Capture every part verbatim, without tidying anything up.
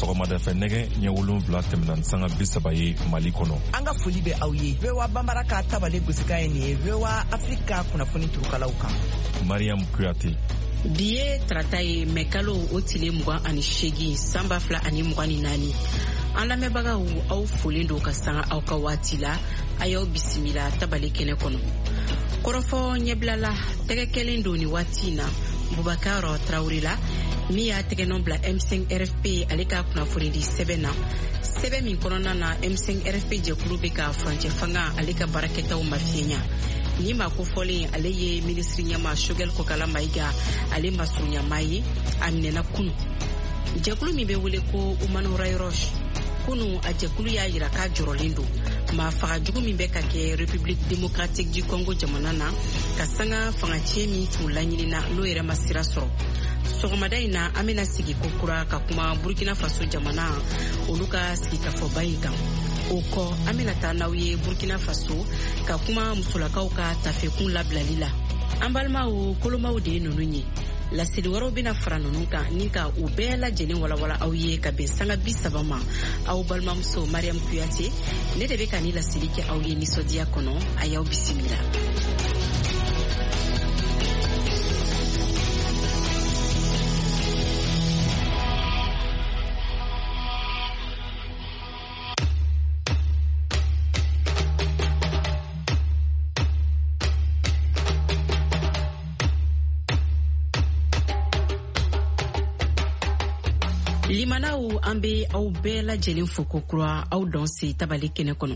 sɔgɔmada fɛ nɛgɛ ɲɛ wolonwula tɛmɛna sanga bi saba ye Mali kɔnɔ. An ka foli bɛ aw ye. V O A Banbara ka tabale gosika ye nin ye V O A Afrika kunnafoni turukalaw kan. Mariam Kuyate. Bi ye tarata ye mɛ kalo o tile mugan ani seegin san ba fila ani mugan ni naani. An lamɛnbagaw aw folen don ka sanga aw ka waati la a y'aw bisimila tabale kɛnɛ kɔnɔ. Kɔrɔfɔ ɲɛbilala tɛgɛ kɛlen don ni waati na Bubakar Traoré la min y'a tɛgɛnɔ bila M cinq R F P ale ka kunnafoni di sɛbɛn na. Sɛbɛn min kɔnɔna na M cinq R F P jɛkulu bɛ ka furancɛ fanga ale ka baarakɛtaw mafiyɛnya. Ni ma kofɔlen ale ye ministre ɲɛma Choguel Kokala Maïga ale masurunyama ye a minɛna kunu. Jɛkulu min bɛ wele ko Oumano Rayroche kunu a jɛkulu y'a yira k'a jɔrɔlen don maa faga jugu min bɛ ka kɛ République démocratique du Congo jamana na ka sanga fangacɛ min tun laɲinina n'o yɛrɛ ma sira sɔrɔ. Sɔgɔmada in na an bɛna sigi ko kura ka kuma Burkina Faso jamana olu ka sigikafɔba in kan. O kɔ an bɛna taa n'aw ye Burkina Faso ka kuma musolakaw ka tafekun labilali la. An balimaw kolomaw de ye ninnu ye. Laseli wɛrɛw bɛna fara ninnu kan ni ka u bɛɛ lajɛlen walawala aw ye ka bɛn sanga bi saba ma. Aw balimamuso Mariam Kuyate ne de bɛ ka ni laseli kɛ aw ye nisɔndiya kɔnɔ a y'aw bisimila. Limanaw an bɛ aw bɛɛ lajɛlen fo ko kura aw dɔn se tabale kɛnɛ kɔnɔ.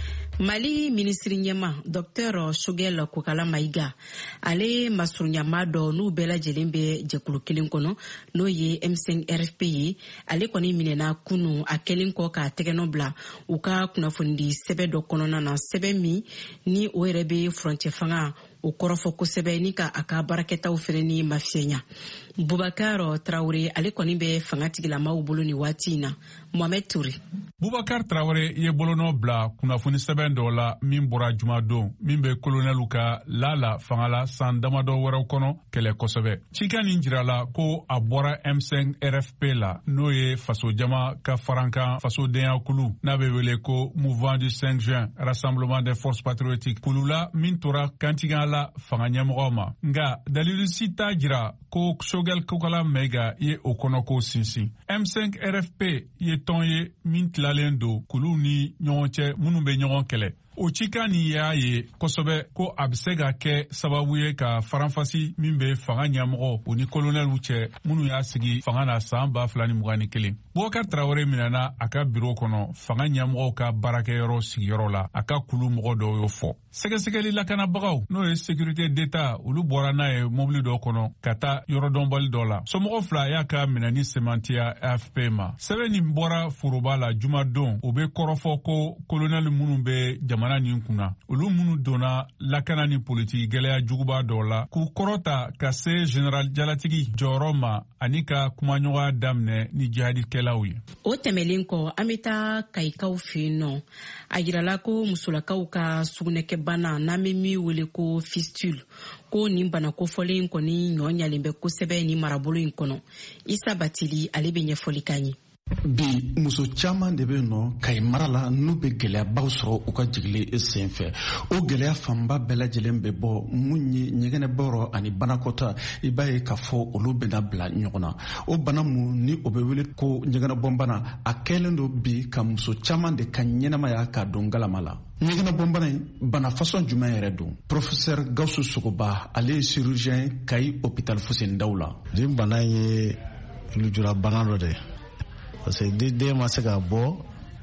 Mali ministre ɲɛma Docteur Choguel Kokala Maïga ale masurunyama dɔ n'u bɛɛ lajɛlen bɛ jɛkulu kelen kɔnɔ n'o ye M cinq R F P ye ale kɔni minɛna kunu a kɛlen kɔ k'a tɛgɛnɔ bila u ka kunnafoni di sɛbɛn dɔ kɔnɔna na sɛbɛn min ni o yɛrɛ bɛ furancɛ fanga o kɔrɔfɔ kosɛbɛ ni ka a ka baarakɛtaw fɛnɛ ni mafiyɛnya. Bubakar Traoré ale kɔni bɛ fanga tigilamaw bolo ni waati in na. Mohamed Touré. Bubakar Traoré ye bolonɔ bila kunnafoni sɛbɛn dɔ la min bɔra jumadon min bɛ kolonɛlu ka lala fanga la san damadɔ wɛrɛw kɔnɔ kɛlɛ kosɛbɛ. Cikan nin jirala ko a bɔra M cinq R F P la n'o ye faso jama ka farankan fasodenya kulu n'a bɛ wele ko Mouvement du cinq juin Rassemblement des forces patriotiques kulu la min tora kantigan la fanga ɲɛmɔgɔw ma. Nga dalilu si t'a jira ko Choguel Kokala Maïga ye o kɔnɔ ko sinsin. M cinq R F P ye tɔn ye min tilalen don kulu ni ɲɔgɔn cɛ minnu bɛ ɲɔgɔn kɛlɛ. O cikan nin y'a ye kosɛbɛ ko a bɛ se ka kɛ sababu ye ka faranfasi min bɛ fanga ɲɛmɔgɔ o ni kolonɛliw cɛ minnu y'a sigi fanga na san ba fila ni mugan ni kelen. Bubakar Traoré minɛna a ka biro kɔnɔ fanga ɲɛmɔgɔw ka baarakɛyɔrɔ sigiyɔrɔ la a ka kulu mɔgɔ dɔw y'o fɔ. Sɛgɛsɛgɛli lakanabagaw n'o ye sécurité d'État olu bɔra n'a ye mobili dɔ kɔnɔ ka taa yɔrɔdɔnbali dɔ la. Somɔgɔw fila y'a ka minɛni sɛmɛntiya A F P ma. Sɛbɛn nin bɔra foroba la jumadon o bɛ kɔrɔfɔ ko kolonɛli minnu bɛ jamana nin kunna olu minnu donna lakana ni politiki gɛlɛya juguba dɔw la k'u kɔrɔta ka se General Jalatigi jɔyɔrɔ ma ani ka kumaɲɔgɔnya daminɛ ni jihadikɛlaw ye. O tɛmɛlen kɔ an bɛ taa Kayikaw fɛ yen nɔ a yirala ko musolakaw ka sugunɛkɛbana n'an bɛ min wele ko fistule ko nin bana kofɔlen kɔni ɲɔ ɲalen bɛ kosɛbɛ ni marabolo in kɔnɔ. Isa Batili ale bɛ ɲɛfɔli k'an ye. Bi muso caman de bɛ nɔ Kayi mara la n'u bɛ gɛlɛyabaw sɔrɔ u ka jigili senfɛ. O gɛlɛya fanba bɛɛ lajɛlen bɛ bɔ mun ye ɲɛgɛnɛbɔyɔrɔ ani banakɔta i b'a ye k'a fɔ olu bɛna bila ɲɔgɔn na. O bana mun ni o bɛ wele ko ɲɛgɛnɛbɔnbana a kɛlen don bi ka muso caman de ka ɲɛnamaya ka don galama la. Ɲɛgɛnɛbɔnbana in bana fasɔn jumɛn yɛrɛ don? Professeur Gawusu Sogoba ale ye chirurgien Kayi hôpital Fuseni Dawula. Nin bana ye lujura bana dɔ de. Parce que den ma se ka bɔ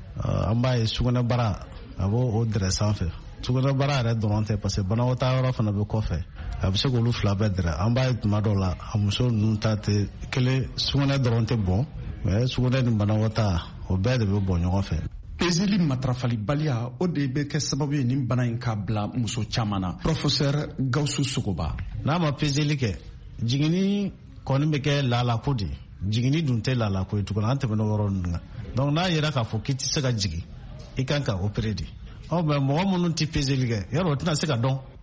an b'a ye sugunɛbara a b'o o dɛrɛ sanfɛ. Sugunɛbara yɛrɛ dɔrɔn tɛ parce que banakɔtaa yɔrɔ fana bɛ kɔfɛ a bɛ se k'olu fila bɛɛ dɛrɛ. An b'a ye tuma dɔw la a muso ninnu ta tɛ kelen sugunɛ dɔrɔn tɛ bɔn mais sugunɛ ni banakɔtaa o bɛɛ de bɛ bɔ ɲɔgɔn fɛ. Pezeli matarafalibaliya o de bɛ kɛ sababu ye nin bana in ka bila muso caman na. Professeur Gawusu Sogoba. N'a ma pezeli kɛ jiginni kɔni bɛ kɛ laalako de ye. Jigini dun tɛ lala ko ye tuguni an tɛmɛna yɔrɔ ninnu kan. Donc n'a yera k'a fɔ k'i tɛ se ka jigin i kan ka opérer de. Ɔ mais mɔgɔ minnu tɛ peseli kɛ yarɔ o tɛna se ka dɔn.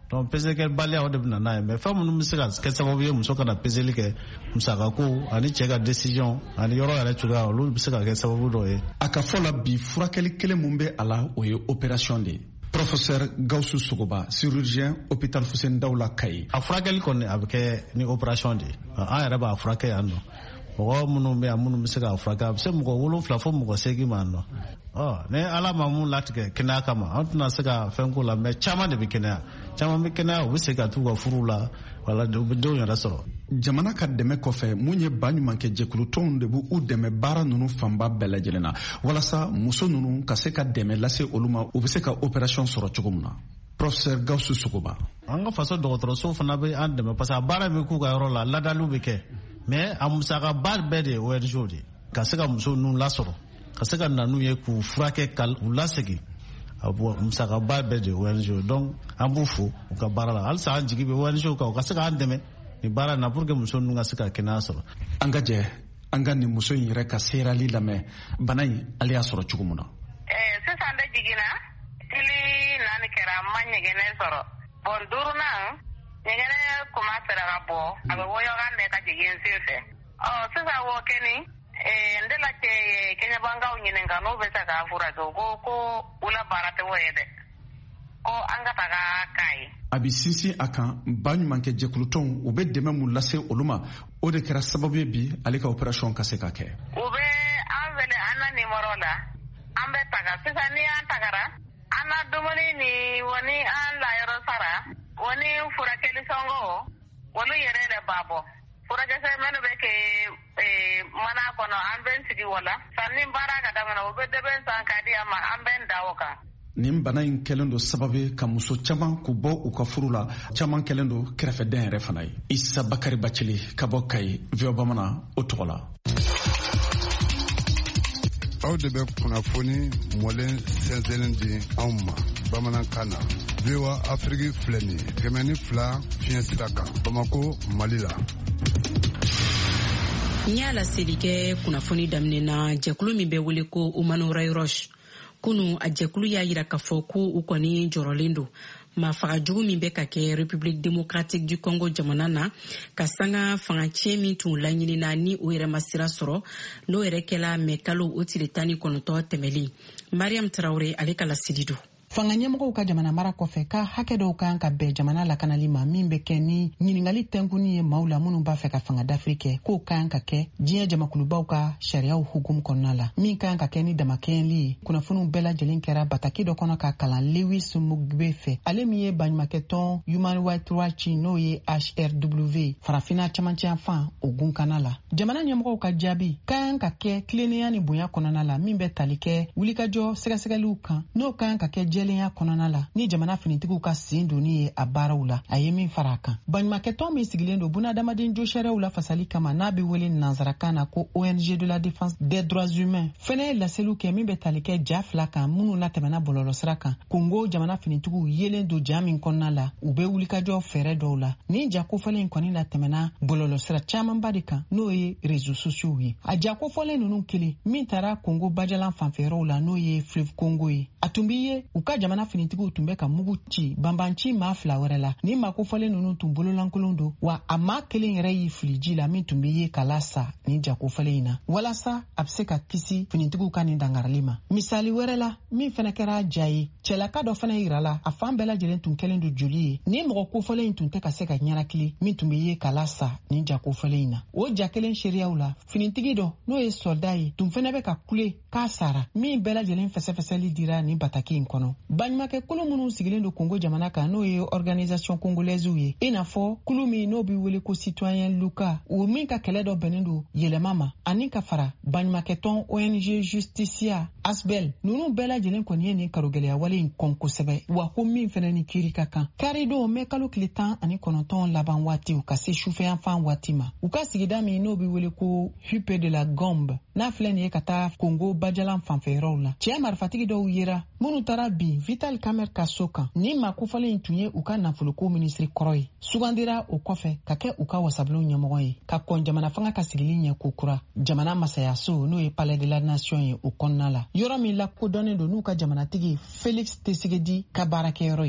donc peseli kɛ baliya o de bɛ na n'a ye mais fɛn minnu bɛ se ka kɛ sababu ye muso kana peseli kɛ musaka ko ani cɛ ka décision ani yɔrɔ yɛrɛ cogoya olu bɛ se ka kɛ sababu dɔ ye. a ka fɔ la bi furakɛli kelen mun bɛ a la o ye opération de ye. Professeur Gawusu Sogoba, chirurgien hôpital Fuseni Dawula Kayi. a furakɛli kɔni a bɛ kɛ ni opération de ye an yɛrɛ b'a furakɛ yan nɔ mɔgɔ minnu bɛ yan minnu bɛ se k'a furakɛ a bɛ se mɔgɔ wolonfila fo mɔgɔ seegin ma nɔ ɔ ni ala ma mun latigɛ kɛnɛya kama an tɛna se ka fɛn ko la mais caman de bɛ kɛnɛya caman bɛ kɛnɛya u bɛ se ka t'u ka furu la wala u bɛ denw yɛrɛ sɔrɔ. jamana ka dɛmɛ kɔfɛ mun ye ba ɲuman kɛ jɛkulu tɔnw de b'u dɛmɛ baara ninnu fanba bɛɛ lajɛlen na walasa muso ninnu ka se ka dɛmɛ lase olu ma u bɛ se ka opération sɔrɔ cogo min na. Professeur Gawusu Sogoba. an ka faso dɔgɔtɔrɔso fana bɛ an dɛmɛ parce que a baara bɛ k'u ka yɔrɔ la ladaliw bɛ kɛ mais a musaka ba bɛɛ de ye O N G o de ka se ka muso ninnu lasɔrɔ ka se ka na n'u ye k'u furakɛ ka u lasegin a bɔ musaka ba bɛɛ de ye O N G o donc an b'u fo u ka baara la halisa an jigi bɛ O N G o kan u ka se k'an dɛmɛ ni baara na pour que muso ninnu ka se ka kɛnɛya sɔrɔ. an ka jɛ an ka nin muso in yɛrɛ ka seerali lamɛn bana in ale y'a sɔrɔ cogo min na. sisan de jiginna tili naani kɛra n ma ɲɛgɛnɛ sɔrɔ bon duurunan ɲɛgɛnɛ commencera ka bɔ a bɛ wɔyɔkan de ka jigin n sen fɛ ɔ sisan o kɛni n dela cɛ kɛɲɛbankaw ɲininka n'u bɛ se k'a furakɛ u ko ko u la baara tɛ o ye dɛ ko an ka taga k'a ye. a bɛ sinsin a kan ba ɲumankɛ jɛkulutɔnw u bɛ dɛmɛ mun lase olu ma o de kɛra sababu ye bi ale ka opération ka se ka kɛ. u bɛ an wele an na nimɔrɔ la an bɛ taga sisan ni an tagara an na dumuni ni wani an layɔrɔ sara wani furakɛli sɔngɔ olu yɛrɛ de b'a bɔ furakɛsɛ minnu bɛ kɛ mana kɔnɔ an bɛ n sigi o la sanni baara ka daminɛ u bɛ dɛbɛn san ka di an ma an bɛ n da o kan. nin bana in kɛlen don sababu ye ka muso caman k'u bɔ u ka furu la caman kɛlen don kɛrɛfɛden yɛrɛ fana ye. Isa Bakari Bacili ka bɔ Kayi V O Bamanan o tɔgɔ la. aw de bɛ kunnafoni mɔlen sɛnsɛnlen di anw ma bamanankan na V O A Afrique filɛ nin ye kɛmɛ ni fila fiɲɛ sira kan Bamako Mali la. n y'a laseli kɛ kunnafoni daminɛ na jɛkulu min bɛ wele ko Human Rights Watch kunu a jɛkulu y'a yira k'a fɔ ko u kɔni jɔrɔlen don maafaga jugu min bɛ ka kɛ République démocratique du Congo jamana na ka sanga fanga tiɲɛ min tun laɲinina ni o yɛrɛ ma sira sɔrɔ n'o yɛrɛ kɛla mɛ kalo o tile tan ni kɔnɔntɔn tɛmɛlen. Mariam Traoré ale ka laseli don. Fanga ɲɛmɔgɔw ka jamana mara kɔfɛ ka hakɛ dɔw kan ka bɛn jamana lakanali ma min bɛ kɛ ni ɲiningali tɛnkuni ye maaw la minnu b'a fɛ ka fanga dafiri kɛ k'o kan ka kɛ diɲɛ jamakulubaw ka sariyaw hukumu kɔnɔna la min kan ka kɛ ni damakɛɲɛli ye. Kunnafoniw bɛɛ lajɛlen kɛra bataki dɔ kɔnɔ ka kalan Lewis Mugbe fɛ ale min ye baɲumankɛtɔn Human Rights Watch n'o ye H R W farafina camancɛ fan o gunkana la. Jamana ɲɛmɔgɔw ka jaabi kan ka kɛ tilennenya ni bonya kɔnɔna la min bɛ tali kɛ wulikajɔ sɛgɛsɛgɛliw kan n'o kan ka kɛ jɛlenya kɔnɔna la ni jamana finitigiw ka sen doni ye a baaraw la a ye min fara a kan. Baɲumankɛtɔn min sigilen don bunadamaden jo sariyaw la fasali kama n'a bɛ wele nanzarakan na ko O N G de la défense des droits humains fɛnɛ ye laseliw kɛ min bɛ tali kɛ ja fila kan minnu latɛmɛna bɔlɔlɔsira kan Kongo jamana finitigiw yelen don ja min kɔnɔna la u bɛ wulikajɔ fɛɛrɛ dɔw la ni ja kofɔlen in kɔni latɛmɛna bɔlɔlɔsira camanba de kan n'o ye réseaux sociaux ye. A ja kofɔlen ninnu kelen min taara Kongo bajalan fanfɛyɔrɔw la n'o ye Fleuve Congo ye a tun bɛ ye u ka jamana finitigiw tun bɛ ka mugu ci banbanci maa fila wɛrɛ la ni maa kofɔlen ninnu tun bololankolon don wa a maa kelen yɛrɛ y'i fili ji la min tun bɛ ye kala sa ni jakofɔlen in na walasa a bɛ se ka kisi finitigiw ka nin dangarali ma. Misali wɛrɛ la min fana kɛra ja ye cɛlaka dɔ fana yira la a fan bɛɛ lajɛlen tun kɛlen don joli ye ni mɔgɔ kofɔlen in tun tɛ ka se ka ɲɛnakili min tun bɛ ye kala sa ni jakofɔlen in na. O ja kelen seereyaw la finitigi dɔ n'o ye soldat ye tun fana bɛ ka kule k'a sara min bɛɛ lajɛlen fɛsɛfɛsɛli dira ni bataki in kɔnɔ. Baɲumankɛ kulu minnu sigilen don Kongo jamana kan n'o ye organisation congolaise ye i n'a fɔ kulu min n'o bɛ wele ko citoyen Luka o min ka kɛlɛ dɔ bɛnnen don yɛlɛma ma ani ka fara baɲumankɛtɔn O N G Justicia Asbel ninnu bɛɛ lajɛlen kɔni ye nin karogɛlɛya wale in kɔn kosɛbɛ wa ko min fana ni kiiri ka kan kari don mɛ kalo tile tan ani kɔnɔntɔn laban waatiw ka se sufɛyanfan waati ma u ka sigida min n'o bɛ wele ko Huppe de la Gombe n'a filɛ nin ye ka taa Kongo bajalan fanfɛyɔrɔw la cɛ marifatigi dɔw yera minnu taara bin Vital Kamerhe ka so kan ni maa kofɔlen in tun ye u ka nafoloko minisiri kɔrɔ ye sugandira o kɔfɛ ka kɛ u ka wasabilenw ɲɛmɔgɔ ye ka kɔn jamana fanga ka sigili ɲɛ kokura jamana masayaso n'o ye Palais de la Nation ye o kɔnɔna la yɔrɔ min lakodɔnnen don n'u ka jamanatigi Félix Tshisekedi ka baarakɛyɔrɔ ye.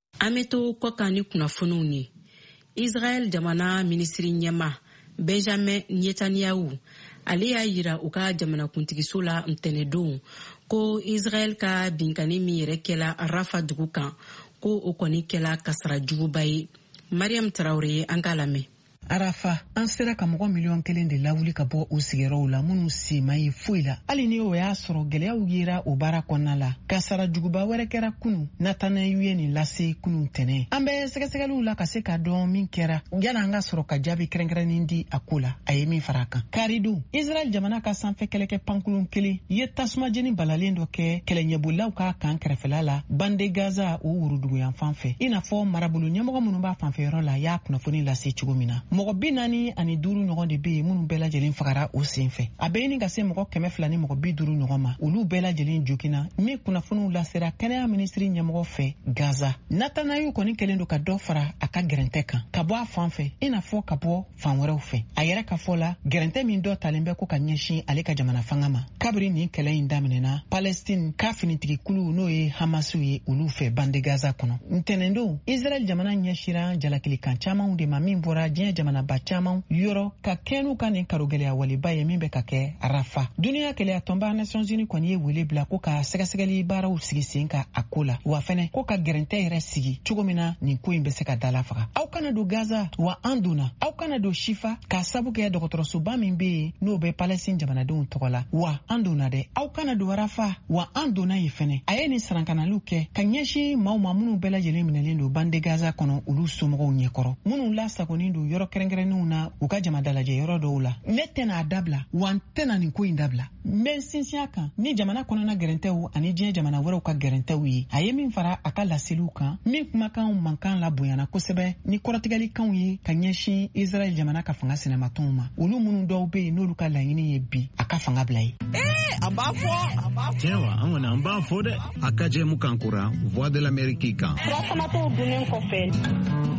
Ameto kokani kunafunuw ni Israel jamana ministri ɲɛma Benjamin Netanyahu ale y'a yira u ka jamana kuntigiso la ntɛnɛdon ko Israel ka binkani min yɛrɛ kɛla Rafa dugu kan ko o kɔni kɛla kasara juguba ye. Mariam Traoré an k'a lamɛn. Arafa an sera ka mɔgɔ miliyɔn kelen de lawuli ka bɔ o sigiyɔrɔw la minnu si ma ye foyi la. Hali ni o y'a sɔrɔ gɛlɛyaw yera o baara kɔnɔna la. Kasara juguba wɛrɛ kɛra kunu. Natanayu ye nin lase kunu ntɛnɛn. An bɛ sɛgɛsɛgɛliw la ka se ka dɔn min kɛra. Yala an ka sɔrɔ ka jaabi kɛrɛnkɛrɛnnen di a ko la. A ye min fara a kan. Karidon, Israel jamana ka sanfɛ kɛlɛkɛ pankulun kelen ye tasuma jeni balalen dɔ kɛ kɛlɛɲɛbolaw ka kan kɛrɛfɛla la. Bande Gaza o wuruduguyan fan fɛ. I n'a fɔ marabolo ɲɛmɔgɔ minnu b'a fanfɛyɔrɔ la y'a kunnafoni lase cogo min na. Mɔgɔ bi naani ani duuru ɲɔgɔn de be yen minnu bɛɛ lajɛlen fagara o sen fɛ. A bɛ ɲini ka se mɔgɔ kɛmɛ fila ni mɔgɔ bi duuru ɲɔgɔn ma. Olu bɛɛ lajɛlen jokina min kunnafoniw lasera kɛnɛya minisiri ɲɛmɔgɔ fɛ Gaza. Natanayu kɔni kɛlen don ka dɔ fara a ka gɛrɛntɛ kan ka bɔ a fan fɛ i n'a fɔ ka bɔ fan wɛrɛw fɛ. A yɛrɛ ka fɔ la gɛrɛntɛ min dɔ talen bɛ ko ka ɲɛsin ale ka jamana fanga ma. Kabiri nin kɛlɛ in daminɛna Palestine ka finitigikulu n'o ye Hamasiw ye olu fɛ bande Gaza kɔnɔ. Ntɛnɛndon Israel jamana ɲɛsira jalakilikan camanw de ma min bɔra diɲɛ jamana ba caman yɔrɔ ka kɛnu ka nin karogɛlɛya waliba ye min bɛ ka kɛ Rafa. Duniya kɛlɛya tɔnba Nations Unies kɔni ye wele bila ko ka sɛgɛsɛgɛli baaraw sigi sen ka a ko la. Wa fɛnɛ ko ka gɛrɛntɛ yɛrɛ sigi cogo min na nin ko in bɛ se ka dala faga. Aw kana don Gaza wa an donna. Aw kana don Shifa ka sabu kɛ dɔgɔtɔrɔsoba min bɛ yen n'o bɛ Palestine jamanadenw tɔgɔ la. Wa an donna dɛ. Aw kana don Rafa wa an donna yen fɛnɛ. A ye nin sarankanaliw kɛ ka ɲɛsin maaw ma minnu bɛɛ lajɛlen minɛlen don bande Gaza kɔnɔ olu somɔgɔw ɲɛkɔrɔ. Minnu lasagonin don yɔrɔ kɛrɛnkɛrɛnnenw na u ka jama dalajɛ yɔrɔ dɔw la. Ne tɛna a dabila wa n tɛna nin ko in dabila. N bɛ n sinsin a kan ni jamana kɔnɔna gɛrɛntɛw ani diɲɛ jamana wɛrɛw ka gɛrɛntɛw ye. A ye min fara a ka laseliw kan min kumakan mankan la bonyana kosɛbɛ ni kɔrɔtigɛlikanw ye ka ɲɛsin Israel jamana ka fanga sinamatɔnw ma. Olu minnu dɔw bɛ yen n'olu ka laɲini ye bi a ka fanga bila ye. Eh, a b'a fɔ. Tiɲɛ wa an kɔni an b'a fɔ dɛ. A ka jɛ mu kan kura Voix de l'Amérique kan. Furasamatɔw dunnen kɔfɛ.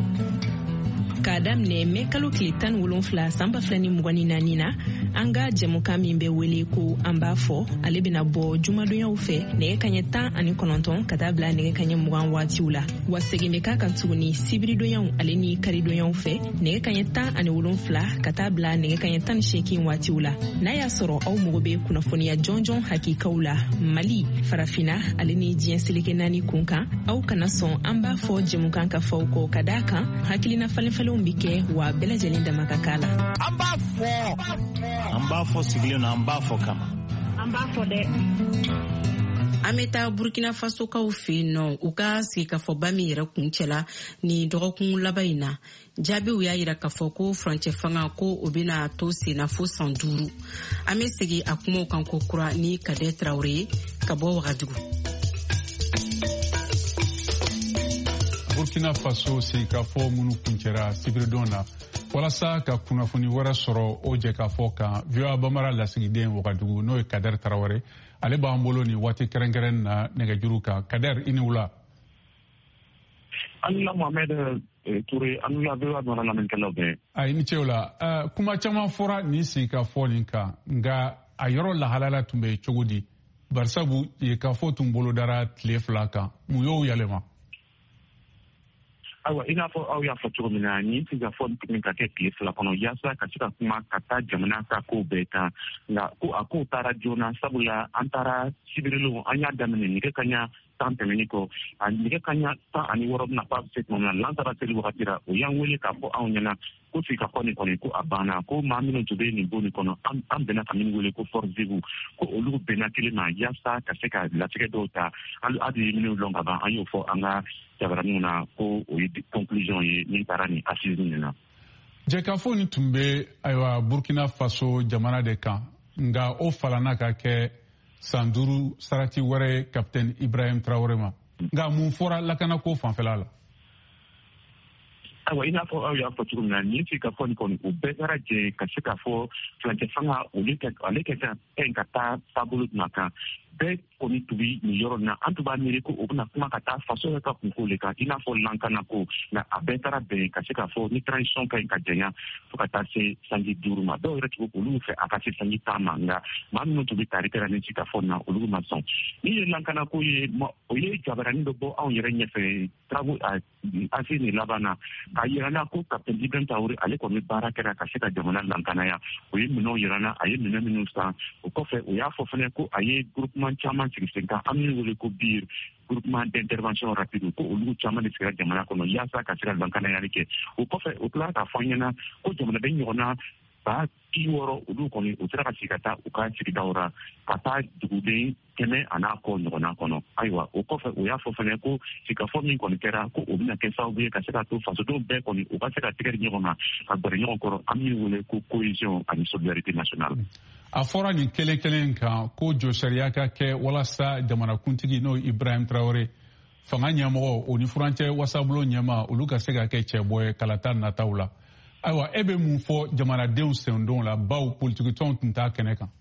K'a daminɛ mɛ kalo tile tan ni wolonfila san ba fila ni mugan ni naani na an ka jɛmukan min bɛ wele ko an b'a fɔ ale bɛna bɔ jumadonyaw fɛ nɛgɛ kaɲɛ tan ani kɔnɔntɔn ka taa bila nɛgɛ kaɲɛ mugan waatiw la wa segin bɛ k'a kan tuguni sibiridonyaw ale ni karidonyaw fɛ nɛgɛ kaɲɛ tan ani wolonfila ka taa bila nɛgɛ kaɲɛ tan ni seegin waatiw la n'a y'a sɔrɔ aw mago bɛ kunnafoniya jɔnjɔn hakikaw la Mali farafina ale ni diɲɛ seleke naani kun kan aw kana sɔn an b'a fɔ jɛmukan ka fɔ kɔ ka d'a kan hakilina falenfalen bi kɛ wa bɛɛ lajɛlen dama ka k'a la. An b'a fɔ an b'a fɔ sigilen na an b'a fɔ kama an b'a fɔ dɛ. An bɛ taa Burkina Faso kaw fɛ yen nɔ u ka sigikafɔba min yɛrɛ kun cɛla ni dɔgɔkun laban in na jaabiw y'a yira k'a fɔ ko furancɛ fanga ko o bɛna to senna fo san duuru. An bɛ segin a kumaw kan ko kura ni Kadɛ Traoré ka bɔ Wagadugu. Burkina Faso sigikafɔ minnu kuncɛra sibiridon na walasa ka kunnafoni wɛrɛ sɔrɔ o jɛkafɔ kan V O A Bambara lasigiden Wagadugu n'o ye Kadɛr Traoré ale b'an bolo ni waati kɛrɛnkɛrɛn na nɛgɛjuru kan. Kadɛr i ni wula. Anula Mohamed Touré anula V O A nɔrɔ lamɛnkɛlaw bɛɛ. Ayi ni cɛw la kuma caman fɔra nin sigikafɔ nin kan nka a yɔrɔ lahalala tun bɛ cogo di barisabu sigikafɔ tun bolodara tile fila kan mun y'o yɛlɛma. Ayiwa i n'a fɔ aw y'a fɔ cogo min na nin sigikafɔ min ka kɛ tile fila kɔnɔ yaasa ka se ka kuma ka taa jamana ka kow bɛɛ kan nka ko a kow taara joona sabula an taara sibirilenw an y'a daminɛ nɛgɛ kaɲa tan tɛmɛni kɔ a nɛgɛ kaɲa tan ani wɔɔrɔ bɛna fɔ a bɛ se tuma min na n'an taara seli wagati la o y'an wele k'a fɔ anw ɲɛna ko sigikafɔ nin kɔni ko a banna ko maa minnu tun bɛ nin bon nin kɔnɔ an bɛnna ka min wele ko forzivu ko olu bɛnna kelen ma yaasa ka se ka latigɛ dɔw ta hali ye minnu lɔn ka ban an y'o fɔ an ka jabaraninw na ko o ye conclusion ye min taara nin assise nin na. Jɛkafɔ nin tun bɛ ayiwa Burkina Faso jamana de kan nka o falana ka kɛ san duuru sarati wɛrɛ ye Capitaine Ibrahim Traoré ma nka mun fɔra lakanako fanfɛla la. Ayiwa i n'a fɔ aw y'a fɔ cogo min na nin sigikafɔ nin kɔni o bɛɛ taara jɛ ka se k'a fɔ furancɛ fanga ale kɛ ka taa taabolo jumɛn kan bɛɛ kɔni tun bɛ nin yɔrɔ na an tun b'a miiri ko o bɛna kuma ka taa faso yɛrɛ ka kunko le kan i n'a fɔ lankana ko nka a bɛɛ taara bɛn ka se k'a fɔ ni transition ka ɲi ka janya fo ka taa se sanji duuru ma dɔw yɛrɛ tun bɛ olu fɛ a ka se sanji tan ma nka maa minnu tun bɛ taari kɛra ni sika fɔ na olu ma sɔn ni ye lankana ko ye o ye jabarani dɔ bɔ anw yɛrɛ ɲɛfɛ travaux asi ni laban na k'a yira na ko capitaine Ibrahim Traoré ale kɔni bɛ baara kɛra ka se ka jamana lankanaya o ye minɛnw yira na a ye minɛn minnu san o kɔfɛ o y'a fɔ fana ko a ye groupement caman sigi sen kan an bɛ wele ko B I R groupement d'intervention rapide ko olu caman de sigira jamana kɔnɔ yaasa ka se ka lankanayali kɛ o kɔfɛ o tila k'a fɔ an ɲɛna ko jamanaden ɲɔgɔnna ba k'i wɔɔrɔ olu kɔni u sera ka sigi ka taa u ka sigidaw ra ka taa duguden kɛmɛ a n'a kɔ ɲɔgɔnna kɔnɔ ayiwa o kɔfɛ o y'a fɔ fana ko sigikafɔ min kɔni kɛra ko o bɛna kɛ sababu ye ka se ka to fasodenw bɛɛ kɔni u ka se ka tigɛ di ɲɔgɔn ma ka gbɛrɛ ɲɔgɔn kɔrɔ an bɛ wele ko cohésion ani solidarité nationale. A fɔra nin kelen kelen kan ko jɔ sariya ka kɛ walasa jamanakuntigi n'o Ibrahim Traoré fanga ɲɛmɔgɔ o ni furancɛ wasabulon ɲɛma olu ka se ka kɛ cɛbɔ ye kalata nataw la. Ayiwa e bɛ mun fɔ jamanadenw sendon la baw politikitɔnw tun t'a kɛnɛ kan.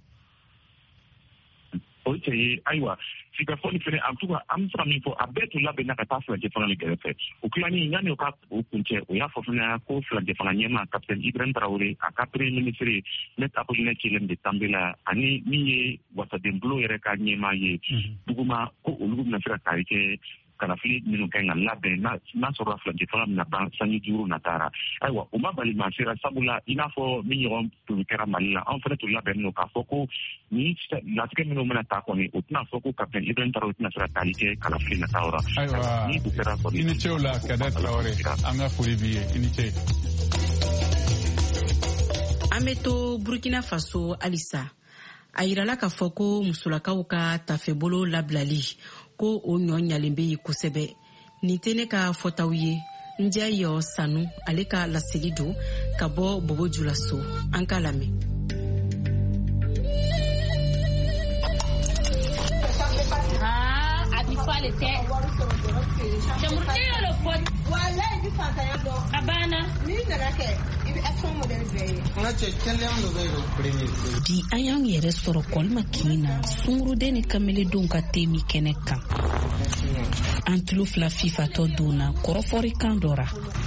O cɛ ye ayiwa sigikafɔ ni fɛnɛ a bɛ to ka an bɛ se ka min fɔ a bɛɛ tun labɛnna ka taa filajɛ fanga ni kɛrɛfɛ o tilani yanni o ka o kuncɛ o y'a fɔ fana ko filajɛ fanga ɲɛma capitaine Ibrahim Traoré a ka premier ministre Maître Apollinaire Tchilem de Tambela ani min ye wasaden bulo yɛrɛ ka ɲɛmaa ye duguma ko olu bɛna se ka taari kɛ kalafili minnu ka ɲi ka labɛn n'a sɔrɔ filajɛ fanga bɛna ban sanji duuru nataara ayiwa o ma bali maa sera sabula i n'a fɔ min ɲɔgɔn tun kɛra Mali la anw fana tun labɛnnen don k'a fɔ ko ni latigɛ minnu bɛna taa kɔni o tɛna fɔ ko capitaine Ibrahim Traoré tɛna se ka taali kɛ kalafili nataw ra. Ayiwa i ni ce o la Cadet Traoré an ka foli b'i ye i ni ce. An bɛ to Burkina Faso halisa a yirala k'a fɔ ko musolakaw ka tafebolo labilali ko o ɲɔ ɲalen bɛ yen kosɛbɛ nin tɛ ne ka fɔtaw ye n diya yɔ sanu ale ka laseli don ka bɔ Bobojula so an ka lamɛn. a bi fale tɛ jamurutɛ le fɔ wala i bi fantanya dɔn a banna n'i nana kɛ i bɛ action modèle bɛɛ ye n ka cɛ kɛlɛya dɔ bɛ yen premier bi an y'an yɛrɛ sɔrɔ kɔlima kini na sunguruden ni kameledenw ka temi kɛnɛ kan an tulo fila fifatɔ donna kɔrɔfɔri kan dɔ ra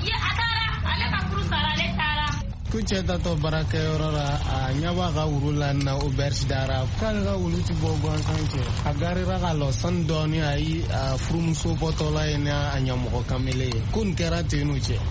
ku cɛ tatɔ baarakɛyɔrɔ la a ɲɛ b'a ka wuru la na auberge dara k'ale ka wulu ti bɔ gansan cɛ a garira ka lɔ sani dɔɔni a yi a furumuso bɔtɔla ye ni a ɲɛmɔgɔ kamele ye ko nin kɛra ten n'u cɛ.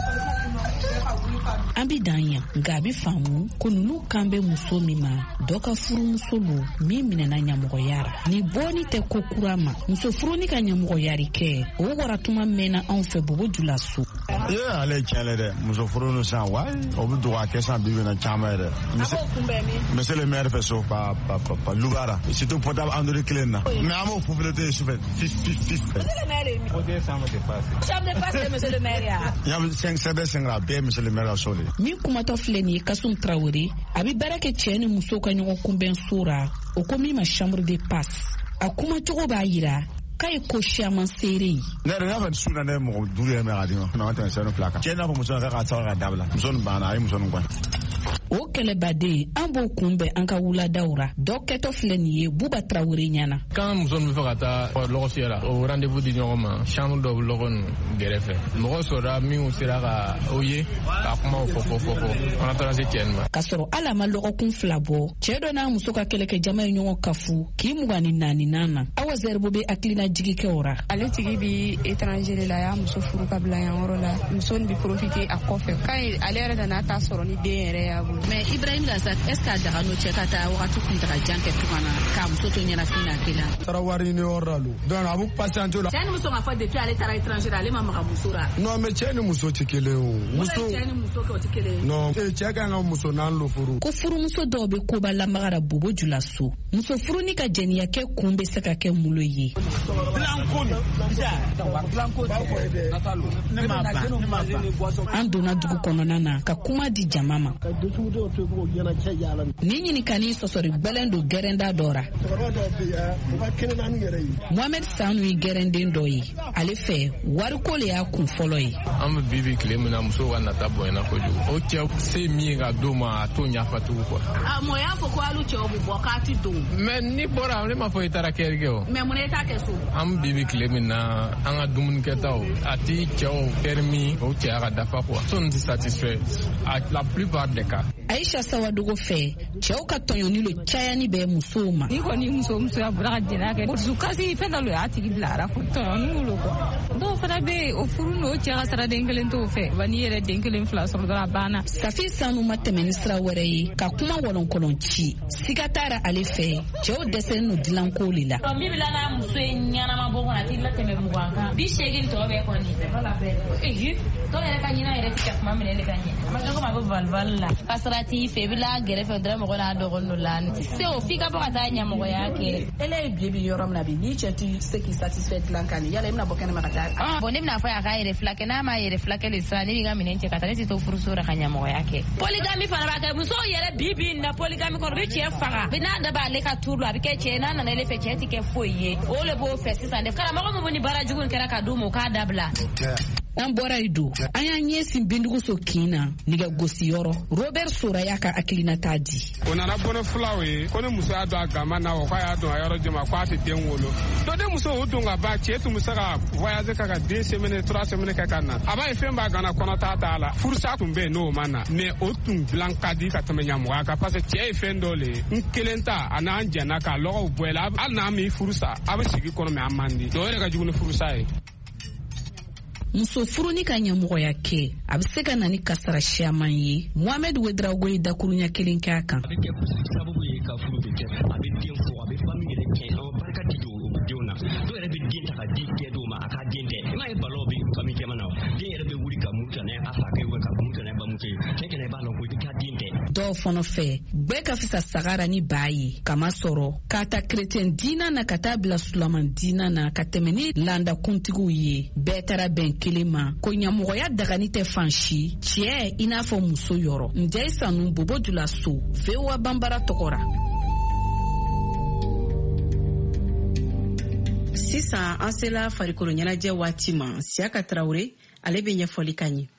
An bi dan yan nka a bi faamu ko ninnu kan bɛ muso min ma dɔ ka furumuso lo min minɛna ɲɛmɔgɔya ra ni bɔɔni tɛ ko kura ma muso furuni ka ɲɛmɔgɔyari kɛ o waratuma mɛnna anw fɛ Bobojula so. Ye ale tiɲɛ dɛ muso furunu san wa o bɛ dogo a kɛ san bibi na caman yɛrɛ. Monsieur le maire fɛ so pa pa pa Lugara surtout portable Android kelen na mais an b'o publicité sufɛ fif fif fif. Monsieur le maire o de san mo dépassé. Ça me dépasse monsieur le maire ya. Yam cinq sɛbɛ sɛngra bɛɛ monsieur le maire so le. Min kumatɔ filɛ nin ye Kasum Traoré a bɛ baara kɛ cɛ ni muso ka ɲɔgɔn kunbɛn so ra o ko min ma chambre de passe a kumacogo b'a yira k'a ye ko siaman seere ye. Ne yɛrɛ y'a fɔ su na ne ye mɔgɔ duuru yɛrɛ mɛn k'a di ma n'an tɛmɛ sɛbɛn fila kan cɛ n'a fɔ muso k'a k'a sɔrɔ ka dabila muso nin banna a ye muso nin gɛn. O kɛlɛbaden an b'o kunbɛn an ka wuladaw ra dɔ kɛtɔ filɛ nin ye Buba Traoré ɲɛna. Kan muso min bɛ fɛ ka taa lɔgɔ fiyɛ la o rendez-vous di ɲɔgɔn ma chambre dɔ bɛ lɔgɔ nin gɛrɛfɛ mɔgɔ sɔrɔla minnu sera ka o ye k'a kumaw fɔ fɔ fɔ fɔ fana taara se cɛ nin ma. K'a sɔrɔ hali a ma lɔgɔkun fila bɔ cɛ dɔ n'a muso ka kɛlɛkɛ jama ye ɲɔgɔn kafu k'i mugan ni naani na Awa Zɛribo bɛ hakilina jigi kɛ o ra. Ale tigi bi étranger de la y'a muso furu ka bila yan yɔrɔ la muso nin bi profiter a kɔfɛ k'a ale yɛrɛ nana ta sɔrɔ ni den yɛrɛ y'a bolo. Mais Ibrahim Gassat est-ce que a daga n'o cɛ ka taa wagati kuntaka jan kɛ tugana k'a muso to ɲɛnafin na kelen. Taara wari ɲini yɔrɔ la donc a b'u patienter la. Cɛ ni muso ka fɔ depuis ale taara étranger ale ma maga muso ra. Non mais cɛ ni muso tɛ kelen o. Muso cɛ ni muso kɛ o tɛ kelen. Non cɛ kan ka muso naani lo furu. Ko furumuso dɔw bɛ koba lamaga ra Bobojula so muso furu ni ka jɛnniya kɛ kun bɛ se ka kɛ mulo ye. An donna dugu kɔnɔna na ka kuma di jama ma. ni ɲinikani sɔsɔri gbɛlɛn do gɛrɛnda dɔ ra Mohamed Sanu ye gɛrɛnden dɔ ye ale fɛ wariko le y'a kun fɔlɔ ye an bɛ bibi tile min na musow ka nata bonyana kojugu o cɛ se min ye ka d'o ma a t'o ɲafa tugun quoi a mɔ y'a fɔ ko hali cɛw bɛ bɔ k'a ti don mais ni bɔra ne m'a fɔ i taara kɛri kɛ o mais mun i t'a kɛ so an bibi tile min na an ka dumunikɛtaw a ti cɛw permis o cɛya ka dafa quoi son ti satisfait a la plupart des cas Aisha Sawadogo fɛ cɛw ka tɔɲɔni lo cayani bɛ musow ma ni kɔni muso muso ya bɔra ka jɛnɛ kɛ dusukasi fɛn dɔ lo y'a tigi bilara ko tɔɲɔni lo quoi dɔw fana bɛ o furu n'o cɛ ka sara den kelen t'o fɛ wa n'i yɛrɛ den kelen fila sɔrɔ dɔrɔn a banna Safi Sanu ma tɛmɛ ni sira wɛrɛ ye ka kuma wɔlɔnkɔlɔn ci siga t'a ale fɛ cɛw dɛsɛlen no dilanko le la min bila n'a muso ye ɲanama bɔ kɔnɔ a t'i latɛmɛ mugan kan bi seegin tɔ bɛɛ kɔni eyi dɔw yɛrɛ ka ɲinɛ yɛrɛ ti ka kuma minɛ ka ɲɛ a ma dɔn ko ma bɛ valval la ka sara t'i fɛ i bɛ la gɛrɛfɛ dɔrɔn mɔgɔ n'a dɔgɔnin dɔ la se o f'i ka bɔ ka taa ɲɛmɔgɔya kɛ ele ye bibi yɔrɔ min na bi ni cɛ ti se k'i satisfait dilan kan ni yala i bɛna bɔ kɛnɛma ka taa bon ne bɛna fɔ a k'a yɛrɛ filakɛ n'a ma yɛrɛ filakɛ le sisan ne b'i ka minɛn cɛ ka taa ne tɛ to furuso la ka ɲɛmɔgɔya kɛ polygamy fana b'a kɛ musow yɛrɛ bi bi na polygamy kɔnɔ bɛ cɛ faga bi n'a da b'ale ka tuuru a bɛ kɛ cɛ n'a nana ele fɛ cɛ ti kɛ foyi ye o le b'o fɛ sisan de karamɔgɔ min ni baara jugu in kɛra ka d'u ma o k'a dabila an bɔra yi don an y'an ɲɛsin binduguso kin na nɛgɛ gosiyɔrɔ Robert Soraya ka hakilinata di o nana bɔ ne fulaw ye ko ne muso y'a don a gama na o k'a y'a don a yɔrɔ jama ko a tɛ den wolo dɔ den muso o don ka ban cɛ tun bɛ se ka voyage ka ka deux semaines trois semaines kɛ ka na a b'a ye fɛn b'a gana kɔnɔ t'a t'a la furusa tun bɛ yen n'o ma na mais o tun dilan ka di ka tɛmɛ ɲamɔgɔya kan parce que cɛ ye fɛn dɔ le ye n kelen ta a n'an jɛnna k'a lɔgɔw bɔ i la hali n'an m'i furusa a bɛ sigi kɔnɔ mais an man di o yɛrɛ ka jugu ni furusa ye muso furuni ka ɲɛmɔgɔya kɛ a bɛ se ka na ni kasara siaman ye Mohamed Wedraogo ye dakuruɲa kelen kɛ a kan a bɛ kɛ sababu ye ka furu bɛ kɛ a bɛ den fɔ a bɛ famille yɛrɛ kɛ a barika di denw na dɔw yɛrɛ bɛ den ta ka di cɛ dɔw ma a ka den tɛ i m'a ye balaw bɛ famille caman na den yɛrɛ bɛ wuli ka mun tɛnɛ a fa kɛ ka mun tɛnɛ bamuso ye cɛ kɛnɛ b'a dɔn ko i ka den tɛ dɔw fana fɛ bɛɛ ka fisa sagara ni baa ye kama sɔrɔ k'a ta chrétien diina na ka taa bila sulaman diina na ka tɛmɛ ni landakuntigiw ye bɛɛ taara bɛn kelen ma ko ɲamɔgɔya dagani tɛ fan si cɛ i n'a fɔ muso yɔrɔ Njɛyi Sanu Bobo Dula So V O A Banbara tɔgɔra sisan an sela farikolo ɲɛnajɛ waati ma Siyaka Tarawele ale bɛ ɲɛfɔli ka ɲɛ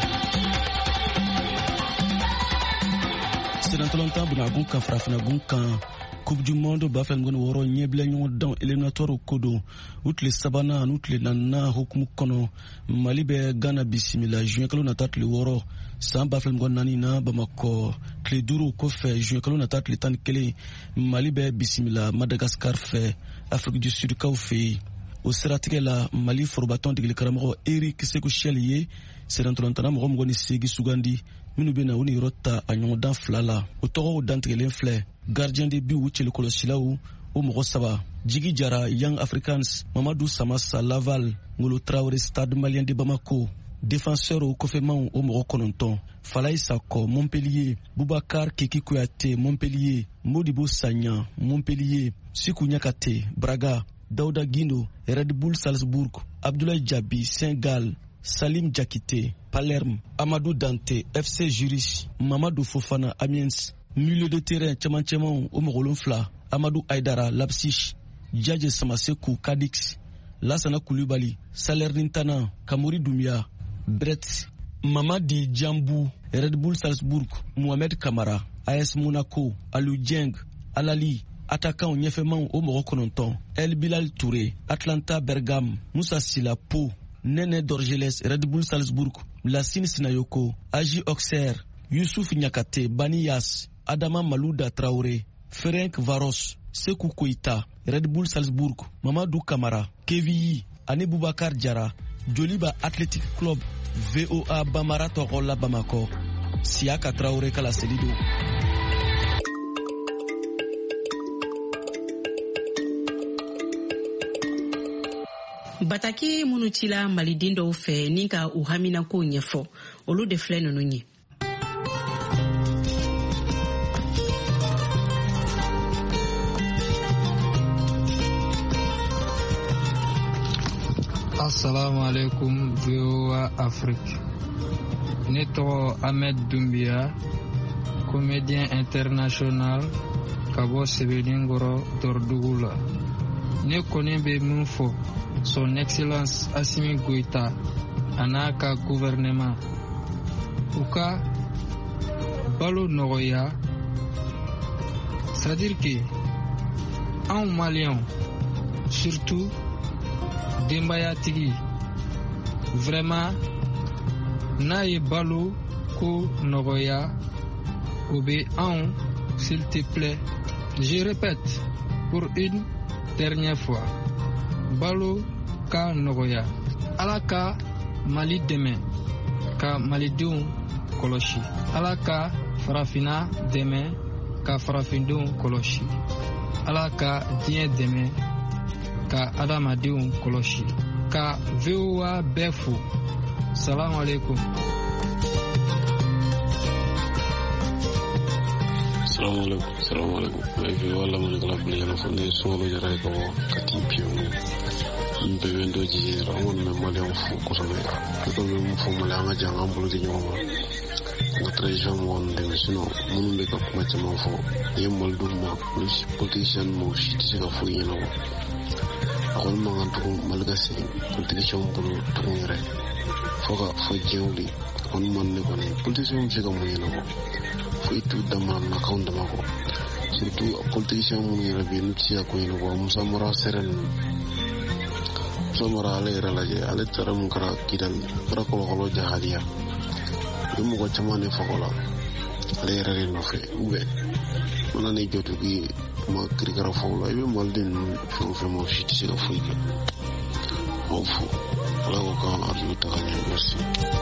Senatolanta bunagun kan farafinagun kan Coupe du Monde ba fɛn ngoni wɔɔrɔ ɲɛbila ɲɔgɔn dan éliminatoire ko don u tile sabanan ani tile naaninan hukumu kɔnɔ Mali bɛ Ghana bisimila juin kalo nata tile wɔɔrɔ san ba fɛn ngoni naani na Bamakɔ tile duuru kɔfɛ juin kalo nata tile tan ni kelen Mali bɛ bisimila Madagascar fɛ Afrique du Sud kaw fɛ yen o siratigɛ la Mali forobatɔn degeli karamɔgɔ Eric Sekou Chel ye senatolantana mɔgɔ mɔgɔ ni seegi sugandi minnu bɛ na u ni yɔrɔ ta a ɲɔgɔndan fila la o tɔgɔw dantigɛlen filɛ gardien de but u cɛlikɔlɔsilaw o mɔgɔ saba Jigi Jara Young Africans Mamadou Samassa Laval Ngolo Traoré Stade Malien de Bamako défenseur o kɔfɛmanw o mɔgɔ kɔnɔntɔn Falaye Sakɔ Montpellier Boubacar Keki Kouyaté Montpellier Modibo Sagna Montpellier Sikou Niakate Braga Daouda Guindo Red Bull Salzbourg Abdoulaye Diaby Saint-Gall Salim Diakité Palerme Amadou Dante F C Juris Mamadou Fofana Amiens milieu de terrain caman caman o mɔgɔ wolonfila Amadou Aïdara Leipzig Djadje Samasekou Cadix Lassana Koulibaly Salernitana Kamori Doumbia Brett Mamadi Djambou Red Bull Salzbourg Mohamed Kamara A S Monaco Aliou Dieng Alali attaquant ɲɛfɛmanw o mɔgɔ kɔnɔntɔn El Bilal Touré Atlanta Bergame Moussa Sila Po Nene Dorgeles Red Bull Salzbourg Lassine Sinayoko Agi Auxerre Youssouf Niakate Baniyas Adama Malouda Traoré Ferenc Varos Sekou Koita Red Bull Salzbourg Mamadou Kamara Keviyi ani Boubacar Diarra Joliba Athletic Club V O A Bamara Togola Bamako Siyaka Traoré Kala Selido bataki minnu cila maliden dɔw fɛ ni ka u haminako ɲɛfɔ olu de filɛ ninnu ye Assalamu alaikum V O A Afrique. Ne tɔgɔ Ahmed Doumbia comédien international ka bɔ Sɛbɛnninkɔrɔ Dɔrɔdugu la. Ne kɔni bɛ min fɔ son excellence Assimi Goïta a n'a ka gouvernement u ka balo nɔgɔya, c'est-à-dire que anw maliyɛnw surtout denbayatigi vraiment n'a ye balo ko nɔgɔya o bɛ anw, s'il te plaît, je répète pour une dernière fois, balo ka nɔgɔya. Ala ka Mali dɛmɛ ka malidenw kɔlɔsi. Ala ka farafina dɛmɛ ka farafindenw kɔlɔsi. Ala ka diɲɛ dɛmɛ ka adamadenw kɔlɔsi. Ka V O A bɛɛ fo. Salamu alaikum. Salamu alaikum. Salamu alaikum. Evi wala mwana bila yana fande solo jara ko kati pio. Mbe wendo ji rangon me mali fu ko so me. Ko me fu mala nga janga mbulu di nyoma. Nga tradition won de sino munu be ko kuma chama fo. Ye mol dum ma police politician mo shit se ka fu yeno. Akon ma nga to malga se politician bulu to ngere. Foga fo jewli on mon ne ko ne politician se ka mo yeno. Fo itu dama na kaun dama ko. Surtout politician mo ngere be nutsia ko yeno ko musa mara seren. Somara ale ralaje ale taram kara kidal kara kolo kolo jahadia dum ko chamane fakola ale rare no fe ube mana ne jotu ki ma krikara fawla ibe maldin fu fe mo shiti se fu ke ofu ala ko ka arju ta ne merci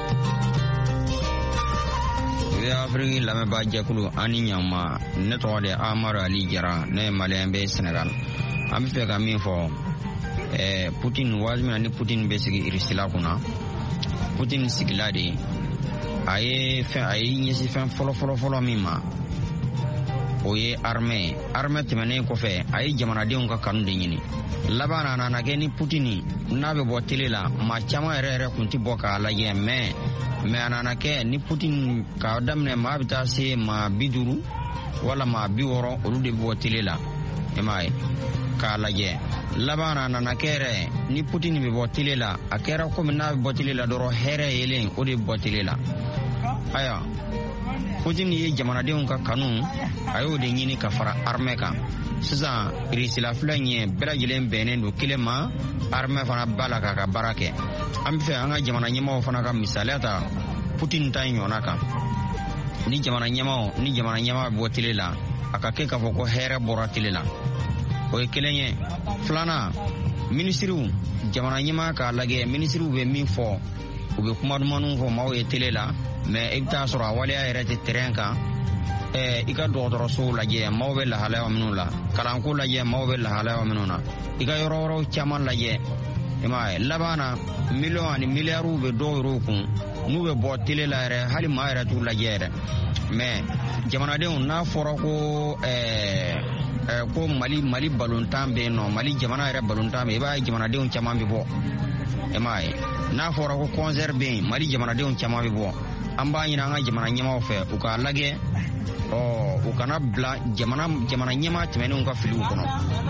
ya afringi la me ba jakulu ani nyama ne to de amara ali jara ne malembe Senegal am fe ka min fo eh Putin wazmi ni Putin be sigi irisila kuna Putin sigila de aye fe aye nyisi fe folo folo folo mima oye armée armée temene ko fe aye jamana de on ka kanu de nyini labana na na geni Putin na be botelela ma chama ere ere kunti boka la ye me me anana ke ni Putin ka damne ma bita se ma biduru wala ma biworo olu de botelela emai ka la ye labana nana kere ni Putin be botile la akera ko na botile la doro here yelen o de botile la aya Putin ye jamana de on ka kanu ayo de nyini ka fara armée ka sisan irisila flanye bela jelen benen do kilema armée fana bala ka ka barake am fe anga jamana nyima fana ka misalata Putin tan yona ka ni jamana nyima ni jamana nyima botile la akake ka foko here boratile la o kelenye flana ministru jamana nyima ka lage ministru be min fo o be kuma dumanu fo mawo e telela mais ibta sura wali ayre te terrain ka e ika do do so lage mawo be la halawa minula kalan ko lage mawo be la halawa minuna ika yoro ro chaman lage e ma labana million ani milliards be do ro kun nu be bo telela re hali ma ayre tu lage re mais jamana de on na foro ko e ko Mali Mali balontan be no Mali jamana ere balontan be ba jamana de on chama be bo e mai na fora ko concert be Mali jamana de on chama be bo amba nyina nga jamana nyama ofe u ka lage o u kana bla jamana jamana nyama temene on ka filu kono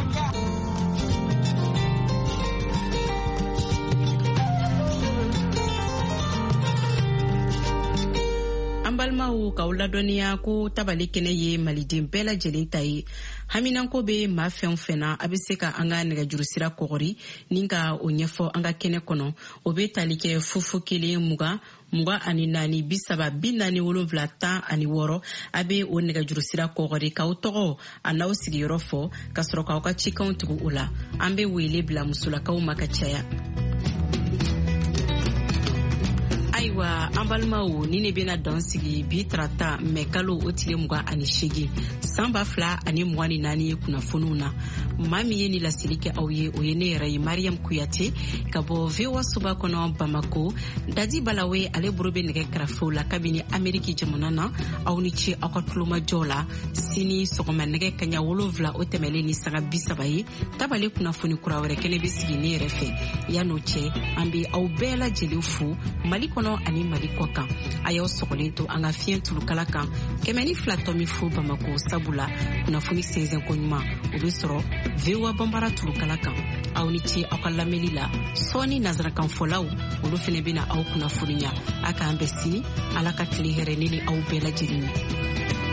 balmaw ka wula dɔnniya ko tabali kɛnɛ ye maliden bɛɛ lajɛlen ta ye haminanko be maa fɛn fɛnna a be se ka an ka nɛgɛjuru sira kɔgɔri ni ka o ɲɛfɔ an ka kɛnɛ kɔnɔ o be tali kɛ fufu kelen mugan mugan ani naani bisaba bi naani wolonfila tan ani wɔɔrɔ a be o nɛgɛjuru sira kɔgɔri k'aw tɔgɔ a n'aw sigiyɔrɔ fɔ ka sɔrɔ k'aw ka cikanw tugu o la an be wele bila musolakaw ma ka caya. Ayiwa an balimaw ni ne bena dan sigi bi tarata mɛ kalo o tile mugan ani seegin san ba fila ani mugan ni naani ye kunnafoniw na maa min ye ni laseli kɛ aw ye o ye ne yɛrɛ ye Mariam Kuyate ka bɔ V O A soba kɔnɔ Bamako. Dadi Balawe ale bolo be nɛgɛ kɛrɛfɛw la kabini Ameriki jamana na aw ni ce aw ka tulomajɔ la sini sɔgɔma nɛgɛ kaɲa wolonfila o tɛmɛlen ni saga bisaba ye tabale kunnafoni kura wɛrɛ kɛnɛ be sigi ne yɛrɛ fɛ yan'o cɛ an be aw bɛɛ lajɛlen fo Mali kɔnɔ ani Mali kɔ kan a y'aw sɔgɔlen to an ka fiɲɛ tulukala kan kɛmɛ ni fila tɔmi fo Bamako sabula kunnafoni sɛnsɛn ko ɲuman o bɛ sɔrɔ V O A Banbara tulukala kan aw ni ce aw ka lamɛnli la sɔɔni nazarakanfɔlaw olu fɛnɛ bɛna aw kunnafoniya a k'an bɛn sini ala ka tile hɛrɛ ne ni aw bɛɛ lajɛlen ye.